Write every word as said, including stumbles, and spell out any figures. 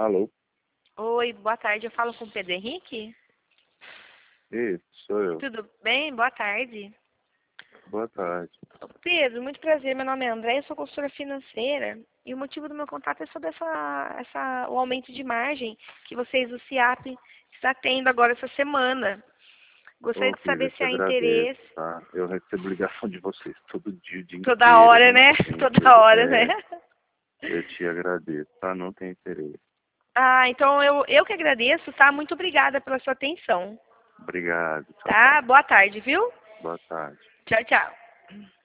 Alô? Oi, boa tarde. Eu falo com o Pedro Henrique? Isso, sou eu. Tudo bem? Boa tarde. Boa tarde. Pedro, muito prazer. Meu nome é André, eu sou consultora financeira e o motivo do meu contato é sobre essa, essa, o aumento de margem que vocês, o SIAP, está tendo agora essa semana. Gostaria Ô, de filho, eu saber se te há agradeço, interesse. tá? Eu recebo ligação de vocês todo dia, o dia Toda inteiro, é hora, né? muita gente. Toda hora, né? É, eu te agradeço, tá? Não tem interesse. Ah, então eu, eu que agradeço, tá? Muito obrigada pela sua atenção. Obrigado, tchau, Tá? tchau. Boa tarde, viu? Boa tarde. Tchau, tchau.